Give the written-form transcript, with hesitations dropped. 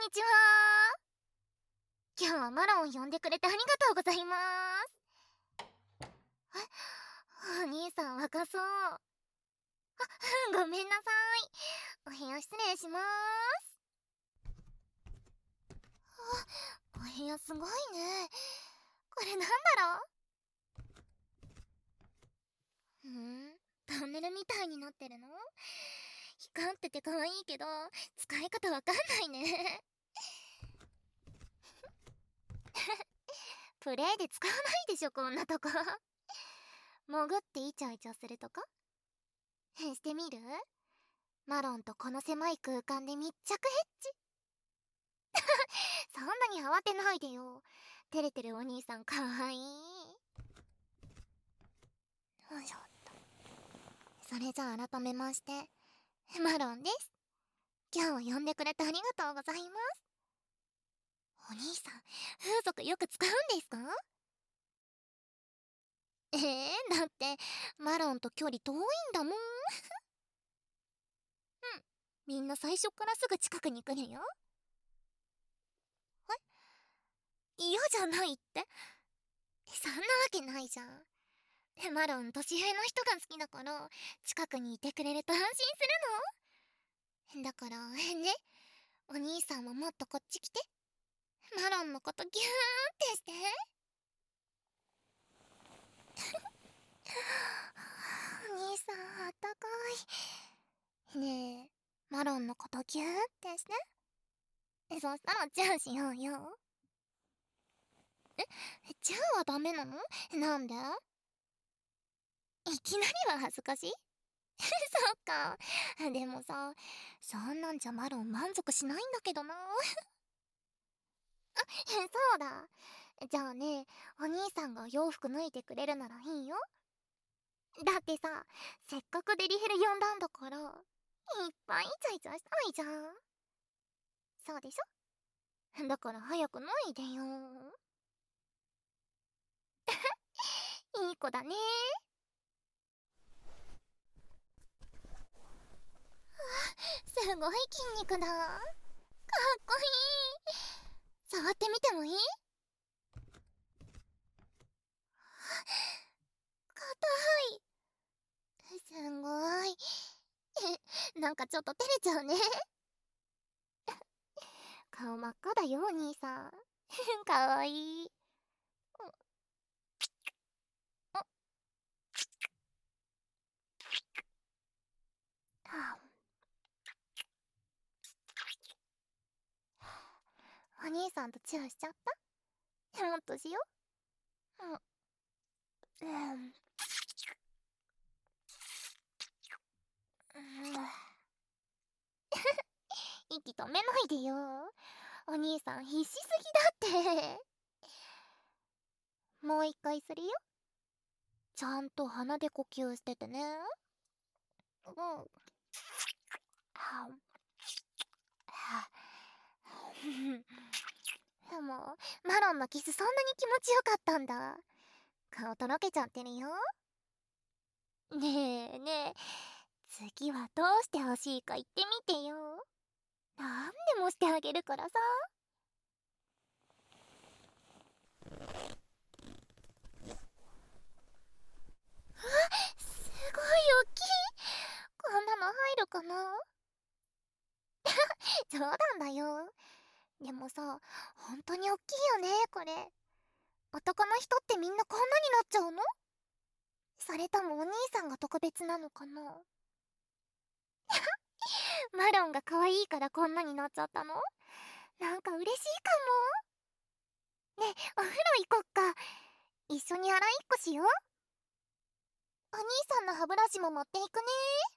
にちは。今日はマロンを呼んでくれてありがとうございます。お兄さん若そう。ごめんなさい。お部屋失礼します。お部屋すごいね。これなんだろう。トンネルみたいになってるの？光ってて可愛いけど使い方わかんないね。プレイで使わないでしょ、こんなとこ。潜ってイチャイチャするとかしてみる？マロンとこの狭い空間で密着ヘッジ。そんなに慌てないでよ。照れてるお兄さんかわいい。よいしょっと。それじゃあ改めまして、マロンです。今日は呼んでくれてありがとうございます。お兄さん、風俗よく使うんですか？だってマロンと距離遠いんだもん。みんな最初からすぐ近くに来るよ。嫌じゃないって？そんなわけないじゃん。マロン年上の人が好きだから近くにいてくれると安心するの。だからね、お兄さんももっとこっち来て。マロンのことギューンってして。お兄さんあったかい。ねえ、マロンのことギューンってして。そしたらチューしようよ。チューはダメなの？なんで？いきなりは恥ずかしい。そっか。でもさ、そんなんじゃマロン満足しないんだけどな。そうだ。じゃあね、お兄さんが洋服脱いでくれるならいいよ。だってさ、せっかくデリヘル呼んだんだから、いっぱいイチャイチャしたいじゃん。そうでしょ？だから早く脱いでよ。いい子だね。すごい筋肉だ。かっこいい。触ってみてもいい？硬い。すごい。なんかちょっと照れちゃうね。顔真っ赤だよ、お兄さん。かわいい。お兄さんとチューしちゃった？もっとしよう。息止めないでよ。お兄さん必死すぎだって。もう一回するよ。ちゃんと鼻で呼吸しててね。もうマロンのキスそんなに気持ちよかったんだ。顔とろけちゃってるよ。ねえねえ、次はどうしてほしいか言ってみてよ。なんでもしてあげるからさ。すごい大きい。こんなの入るかな？冗談だよ。でもさ、本当に大きいよね、これ。男の人ってみんなこんなになっちゃうの？それともお兄さんが特別なのかな？マロンが可愛いからこんなになっちゃったの？なんか嬉しいかも。ねえ、お風呂行こっか。一緒に洗いっこしよう。お兄さんの歯ブラシも持っていくね。